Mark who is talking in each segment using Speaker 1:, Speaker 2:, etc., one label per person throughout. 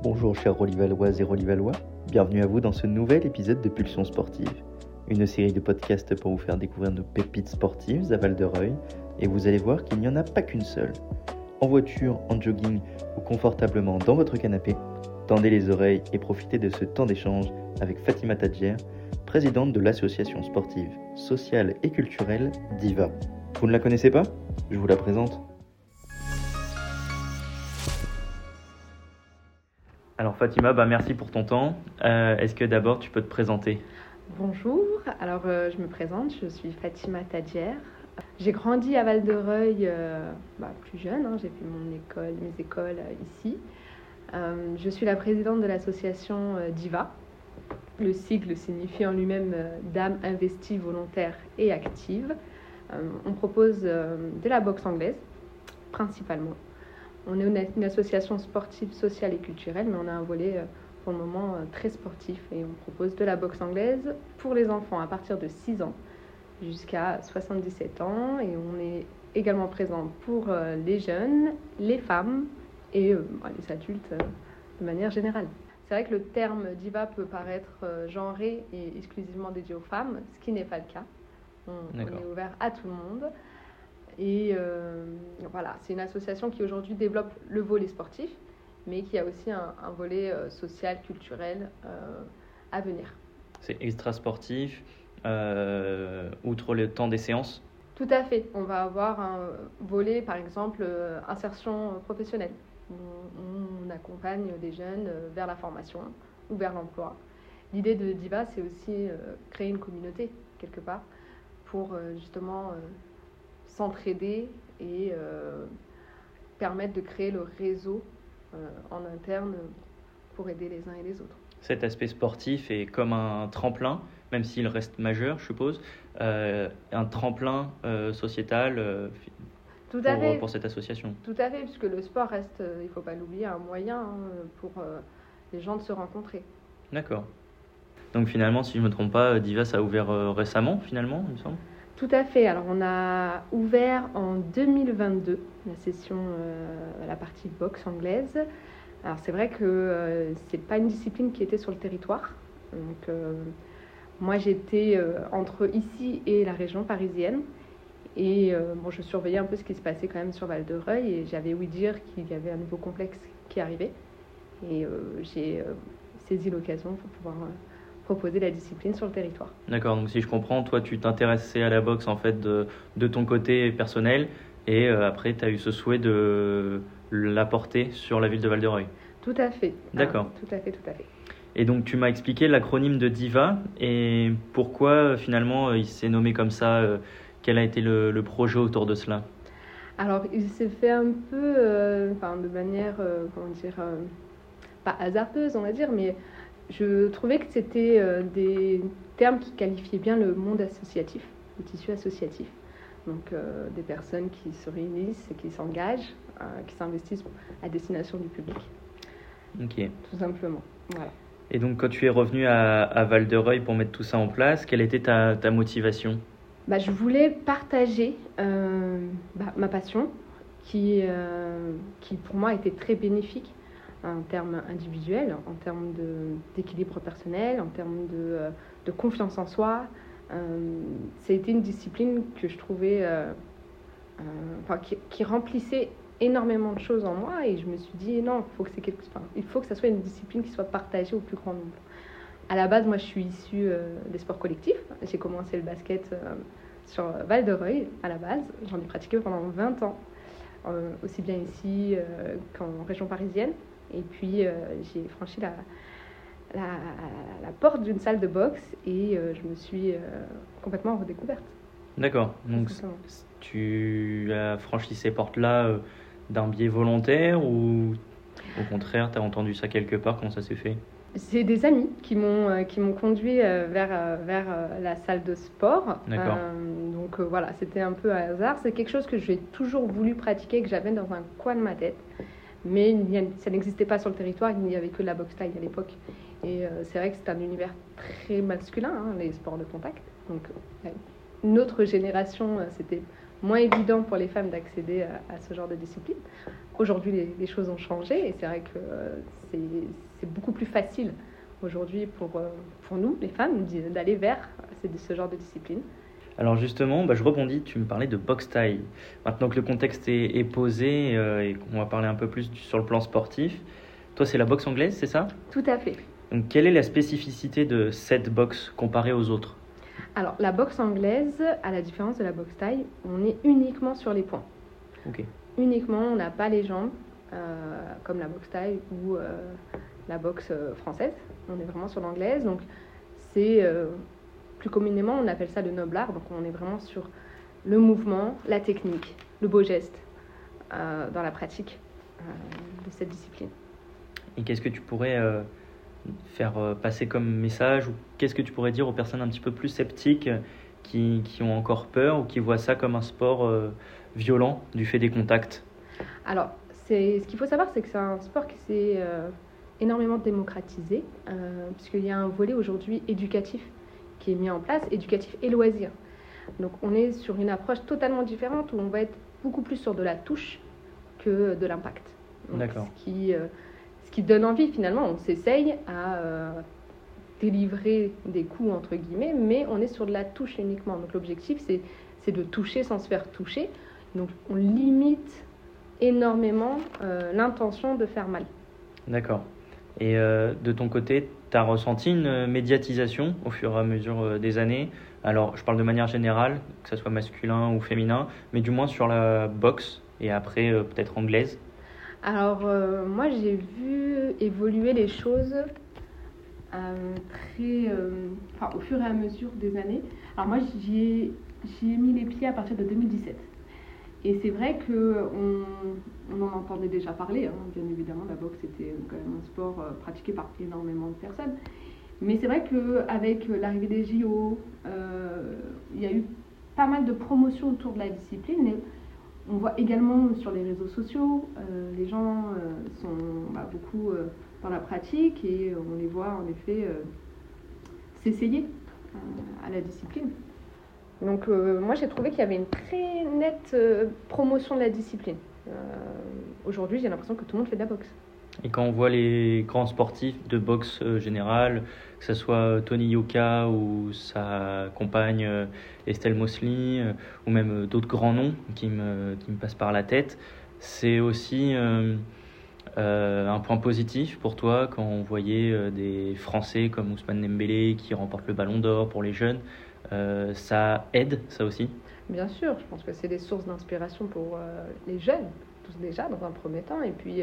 Speaker 1: Bonjour chers Rolivaloises et Rolivalois, bienvenue à vous dans ce nouvel épisode de Pulsion Sportive, une série de podcasts pour vous faire découvrir nos pépites sportives à Val-de-Reuil, et vous allez voir qu'il n'y en a pas qu'une seule. En voiture, en jogging ou confortablement dans votre canapé, tendez les oreilles et profitez de ce temps d'échange avec Fatima Tadjer, présidente de l'association sportive, sociale et culturelle DIVA. Vous ne la connaissez pas ? Je vous la présente. Alors Fatima, merci pour ton temps. Est-ce que d'abord tu peux te présenter ?
Speaker 2: Bonjour, alors je me présente, je suis Fatima Tadjer. J'ai grandi à Val-de-Reuil plus jeune, j'ai fait mes écoles ici. Je suis la présidente de l'association DIVA. Le sigle signifie en lui-même Dames investies, volontaires et actives. On propose de la boxe anglaise, principalement. On est une association sportive, sociale et culturelle, mais on a un volet pour le moment très sportif et on propose de la boxe anglaise pour les enfants à partir de 6 ans jusqu'à 77 ans et on est également présent pour les jeunes, les femmes et les adultes de manière générale. C'est vrai que le terme diva peut paraître genré et exclusivement dédié aux femmes, ce qui n'est pas le cas. On est ouvert à tout le monde. Et c'est une association qui aujourd'hui développe le volet sportif, mais qui a aussi un volet social, culturel à venir.
Speaker 1: C'est extra sportif, outre le temps des séances ?
Speaker 2: Tout à fait. On va avoir un volet, par exemple, insertion professionnelle. On accompagne des jeunes vers la formation ou vers l'emploi. L'idée de DIVA, c'est aussi créer une communauté, quelque part, pour justement s'entraider et permettre de créer le réseau en interne pour aider les uns et les autres.
Speaker 1: Cet aspect sportif est comme un tremplin, même s'il reste majeur, je suppose, un tremplin sociétal pour cette association.
Speaker 2: Tout à fait, puisque le sport reste, il ne faut pas l'oublier, un moyen pour les gens de se rencontrer.
Speaker 1: D'accord. Donc finalement, si je ne me trompe pas, DIVA, ça a ouvert récemment, finalement, il me semble ?
Speaker 2: Tout à fait. Alors, on a ouvert en 2022 la session, la partie boxe anglaise. Alors, c'est vrai que c'est pas une discipline qui était sur le territoire. Donc, moi, j'étais entre ici et la région parisienne. Et je surveillais un peu ce qui se passait quand même sur Val-de-Reuil. Et j'avais ouï dire qu'il y avait un nouveau complexe qui arrivait. Et j'ai saisi l'occasion pour pouvoir proposer la discipline sur le territoire.
Speaker 1: D'accord, donc si je comprends, toi tu t'intéressais à la boxe en fait de ton côté personnel et après tu as eu ce souhait de l'apporter sur la ville de Val-de-Reuil.
Speaker 2: Tout à fait.
Speaker 1: D'accord.
Speaker 2: Tout à fait.
Speaker 1: Et donc tu m'as expliqué l'acronyme de DIVA et pourquoi finalement il s'est nommé comme ça, quel a été le projet autour de cela ?
Speaker 2: Alors il s'est fait un peu de manière, pas hasardeuse on va dire, mais je trouvais que c'était des termes qui qualifiaient bien le monde associatif, le tissu associatif. Donc des personnes qui se réunissent, qui s'engagent, qui s'investissent à destination du public.
Speaker 1: Ok.
Speaker 2: Tout simplement. Voilà.
Speaker 1: Et donc quand tu es revenu à Val-de-Reuil pour mettre tout ça en place, quelle était ta motivation ?
Speaker 2: Je voulais partager ma passion qui pour moi était très bénéfique en termes individuels, en termes d'équilibre personnel, en termes de confiance en soi. Ça a été une discipline que je trouvais qui remplissait énormément de choses en moi et je me suis dit non, il faut que ça soit une discipline qui soit partagée au plus grand nombre. À la base, moi je suis issue des sports collectifs. J'ai commencé le basket sur Val-de-Reuil à la base. J'en ai pratiqué pendant 20 ans, aussi bien ici qu'en région parisienne. Et puis, j'ai franchi la porte d'une salle de boxe et je me suis complètement redécouverte.
Speaker 1: D'accord. Donc, tu as franchi ces portes-là d'un biais volontaire ou au contraire, tu as entendu ça quelque part? Comment ça s'est fait?
Speaker 2: C'est des amis qui m'ont conduit vers la salle de sport.
Speaker 1: D'accord.
Speaker 2: C'était un peu un hasard. C'est quelque chose que j'ai toujours voulu pratiquer, que j'avais dans un coin de ma tête. Mais ça n'existait pas sur le territoire, il n'y avait que la boxe thaï à l'époque. Et c'est vrai que c'est un univers très masculin, les sports de contact. Donc, une autre génération, c'était moins évident pour les femmes d'accéder à ce genre de discipline. Aujourd'hui, les choses ont changé et c'est vrai que c'est beaucoup plus facile aujourd'hui pour nous, les femmes, d'aller vers ce genre de discipline.
Speaker 1: Alors justement, je rebondis, tu me parlais de boxe thaï. Maintenant que le contexte est posé et qu'on va parler un peu plus sur le plan sportif, toi c'est la boxe anglaise, c'est ça?
Speaker 2: Tout à fait.
Speaker 1: Donc quelle est la spécificité de cette boxe comparée aux autres?
Speaker 2: Alors la boxe anglaise, à la différence de la boxe thaï, on est uniquement sur les poings.
Speaker 1: Ok.
Speaker 2: Uniquement, on n'a pas les jambes, comme la boxe thaï ou la boxe française. On est vraiment sur l'anglaise, donc c'est... plus communément, on appelle ça le noble art. Donc, on est vraiment sur le mouvement, la technique, le beau geste dans la pratique de cette discipline.
Speaker 1: Et qu'est-ce que tu pourrais faire passer comme message ou qu'est-ce que tu pourrais dire aux personnes un petit peu plus sceptiques qui ont encore peur ou qui voient ça comme un sport violent du fait des contacts?
Speaker 2: Alors, ce qu'il faut savoir, c'est que c'est un sport qui s'est énormément démocratisé puisqu'il y a un volet aujourd'hui éducatif qui est mis en place, éducatif et loisir. Donc on est sur une approche totalement différente où on va être beaucoup plus sur de la touche que de l'impact. Donc,
Speaker 1: D'accord.
Speaker 2: Ce qui donne envie finalement, on s'essaye à délivrer des coups entre guillemets, mais on est sur de la touche uniquement. Donc l'objectif c'est de toucher sans se faire toucher. Donc on limite énormément l'intention de faire mal.
Speaker 1: D'accord. Et de ton côté, tu as ressenti une médiatisation au fur et à mesure des années? Alors, je parle de manière générale, que ce soit masculin ou féminin, mais du moins sur la boxe et après peut-être anglaise.
Speaker 2: Alors, moi, j'ai vu évoluer les choses au fur et à mesure des années. Alors, moi, j'y ai mis les pieds à partir de 2017. Et c'est vrai qu'on en entendait déjà parler, hein. Bien évidemment, la boxe était quand même un sport pratiqué par énormément de personnes. Mais c'est vrai qu'avec l'arrivée des JO, il y a eu pas mal de promotions autour de la discipline. Et on voit également sur les réseaux sociaux, les gens sont beaucoup dans la pratique et on les voit en effet s'essayer à la discipline. Donc moi j'ai trouvé qu'il y avait une très nette promotion de la discipline. Aujourd'hui j'ai l'impression que tout le monde fait de la boxe.
Speaker 1: Et quand on voit les grands sportifs de boxe générale, que ce soit Tony Yoka ou sa compagne Estelle Mosley, ou même d'autres grands noms qui me passent par la tête, c'est aussi un point positif pour toi quand on voyait des Français comme Ousmane Dembélé qui remportent le Ballon d'Or pour les jeunes. Ça aide, ça aussi?
Speaker 2: Bien sûr, je pense que c'est des sources d'inspiration pour les jeunes, tous déjà dans un premier temps. Et puis,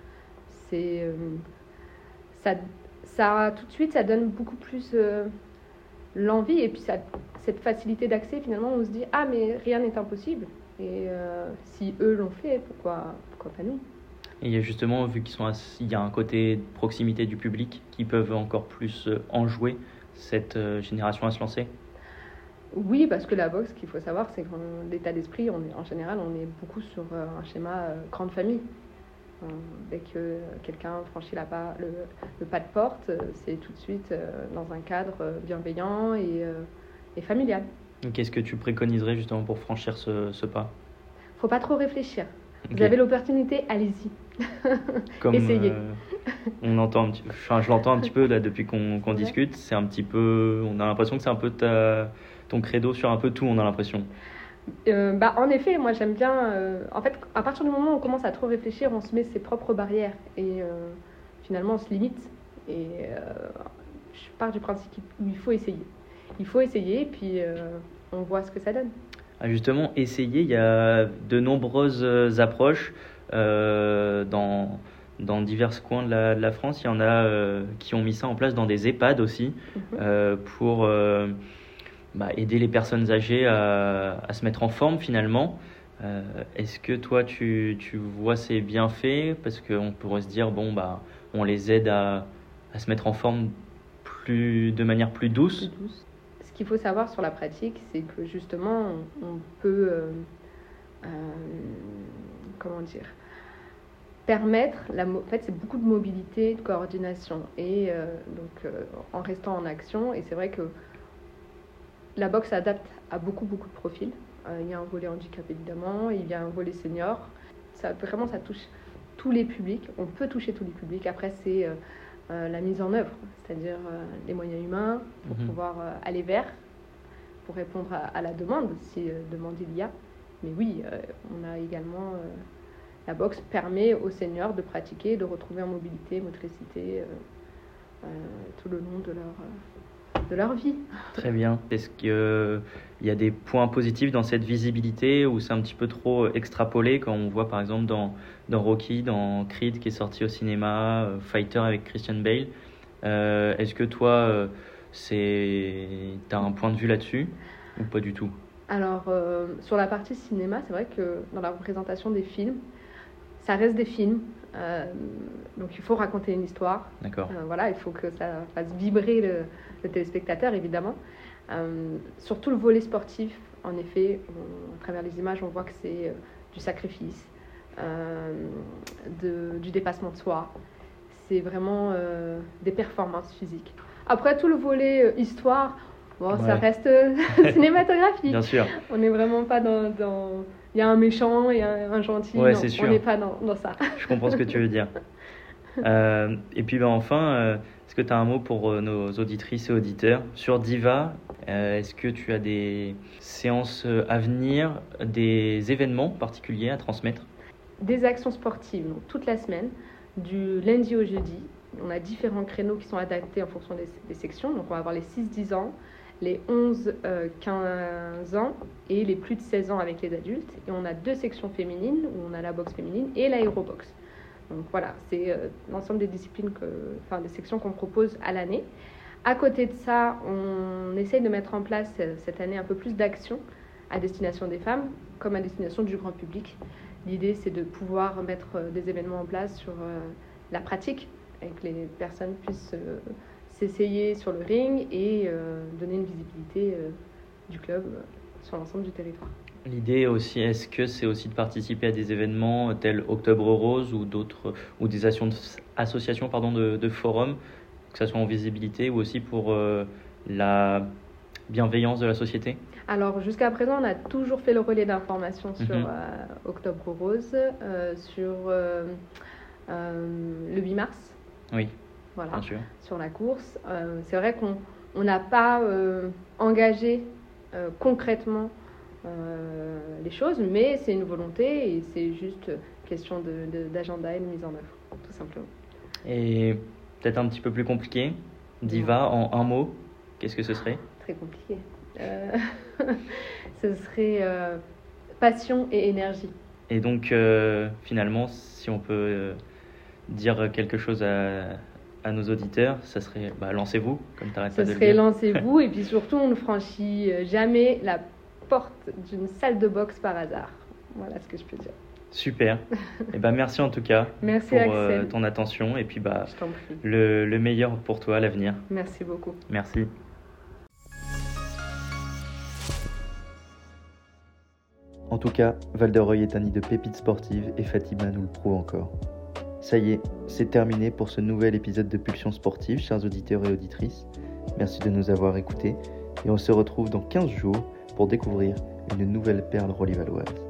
Speaker 2: ça tout de suite, ça donne beaucoup plus l'envie. Et puis, cette facilité d'accès, finalement, on se dit « Ah, mais rien n'est impossible. Et si eux l'ont fait, pourquoi pas nous ?»
Speaker 1: Et il y a justement, vu il y a un côté de proximité du public qui peuvent encore plus enjouer cette génération à se lancer.
Speaker 2: Oui, parce que la boxe, ce qu'il faut savoir, c'est que l'état d'esprit, en général, on est beaucoup sur un schéma grande famille. Dès que quelqu'un franchit le pas de porte, c'est tout de suite dans un cadre bienveillant et familial.
Speaker 1: Qu'est-ce que tu préconiserais justement pour franchir ce pas?
Speaker 2: Faut pas trop réfléchir.
Speaker 1: Okay.
Speaker 2: Vous avez l'opportunité, allez-y. Essayez.
Speaker 1: Je l'entends un petit peu là depuis qu'on discute. C'est un petit peu, on a l'impression que c'est un peu ton credo sur un peu tout, on a l'impression.
Speaker 2: En effet, moi j'aime bien. En fait, à partir du moment où on commence à trop réfléchir, on se met ses propres barrières et finalement on se limite. Et je pars du principe qu'il faut essayer. Il faut essayer et puis on voit ce que ça donne.
Speaker 1: Ah, justement, essayer, il y a de nombreuses approches dans divers coins de la France. Il y en a qui ont mis ça en place dans des EHPAD aussi pour aider les personnes âgées à se mettre en forme finalement. Est-ce que toi tu vois ces bienfaits? Parce qu'on pourrait se dire on les aide à se mettre en forme de manière plus douce.
Speaker 2: Ce qu'il faut savoir sur la pratique, c'est que justement on peut permettre en fait c'est beaucoup de mobilité, de coordination et en restant en action. Et c'est vrai que la boxe s'adapte à beaucoup de profils. Il y a un volet handicap évidemment, il y a un volet senior. Ça touche tous les publics, on peut toucher tous les publics. Après, c'est la mise en œuvre, c'est-à-dire les moyens humains pour pouvoir aller vers, pour répondre à la demande, si demande il y a. Mais oui, on a également... la boxe permet aux seniors de pratiquer, de retrouver en mobilité, motricité, tout le long de leur vie.
Speaker 1: Très bien. Est-ce qu'il y a des points positifs dans cette visibilité ou c'est un petit peu trop extrapolé quand on voit par exemple dans Rocky, dans Creed qui est sorti au cinéma, Fighter avec Christian Bale. Est-ce que toi, t'as un point de vue là-dessus ou pas du tout?
Speaker 2: Alors, sur la partie cinéma, c'est vrai que dans la représentation des films, ça reste des films, donc il faut raconter une histoire.
Speaker 1: D'accord.
Speaker 2: Voilà, il faut que ça fasse vibrer le téléspectateur, évidemment. Surtout le volet sportif, en effet, à travers les images, on voit que c'est du sacrifice, du dépassement de soi. C'est vraiment des performances physiques. Après, tout le volet histoire, ça reste cinématographique.
Speaker 1: Bien sûr.
Speaker 2: On n'est vraiment pas dans... Il y a un méchant et un gentil.
Speaker 1: Ouais,
Speaker 2: non,
Speaker 1: c'est sûr.
Speaker 2: On n'est pas dans ça.
Speaker 1: Je comprends ce que tu veux dire. Et puis enfin, est-ce que tu as un mot pour nos auditrices et auditeurs sur Diva? Est-ce que tu as des séances à venir, des événements particuliers à transmettre?
Speaker 2: Des actions sportives, donc toute la semaine, du lundi au jeudi. On a différents créneaux qui sont adaptés en fonction des sections. Donc on va avoir les 6-10 ans, les 11-15 ans et les plus de 16 ans avec les adultes. Et on a 2 sections féminines où on a la boxe féminine et l'aéroboxe. Donc voilà, c'est l'ensemble des disciplines, des sections qu'on propose à l'année. À côté de ça, on essaye de mettre en place cette année un peu plus d'actions à destination des femmes comme à destination du grand public. L'idée, c'est de pouvoir mettre des événements en place sur la pratique, et que les personnes puissent s'essayer sur le ring et donner une visibilité du club sur l'ensemble du territoire.
Speaker 1: L'idée aussi, est-ce que c'est aussi de participer à des événements tels Octobre Rose ou d'autres, ou des associations de forums, que ce soit en visibilité ou aussi pour la bienveillance de la société?
Speaker 2: Alors jusqu'à présent, on a toujours fait le relais d'information sur Octobre Rose, sur le 8 mars.
Speaker 1: Oui,
Speaker 2: voilà,
Speaker 1: bien sûr.
Speaker 2: Sur la course. C'est vrai qu'on n'a pas engagé concrètement les choses, mais c'est une volonté et c'est juste question d'agenda et de mise en œuvre, tout simplement.
Speaker 1: Et peut-être un petit peu plus compliqué, Diva, en un mot, qu'est-ce que ce serait?
Speaker 2: Très compliqué. Ce serait passion et énergie.
Speaker 1: Et donc, finalement, si on peut dire quelque chose à nos auditeurs, ça serait lancez-vous, comme tu n'arrêtes pas de le dire.
Speaker 2: Ce serait lancez-vous, et puis surtout, on ne franchit jamais la porte d'une salle de boxe par hasard. Voilà ce que je peux dire.
Speaker 1: Super. Et merci en tout cas
Speaker 2: merci
Speaker 1: pour
Speaker 2: Axel.
Speaker 1: Ton attention et puis
Speaker 2: Je t'en prie.
Speaker 1: le meilleur pour toi à l'avenir.
Speaker 2: Merci beaucoup.
Speaker 1: Merci. En tout cas, Val-de-Reuil est un nid de pépites sportives et Fatima nous le prouve encore. Ça y est, c'est terminé pour ce nouvel épisode de Pulsion Sportive, chers auditeurs et auditrices. Merci de nous avoir écoutés et on se retrouve dans 15 jours pour découvrir une nouvelle perle rollivalloise.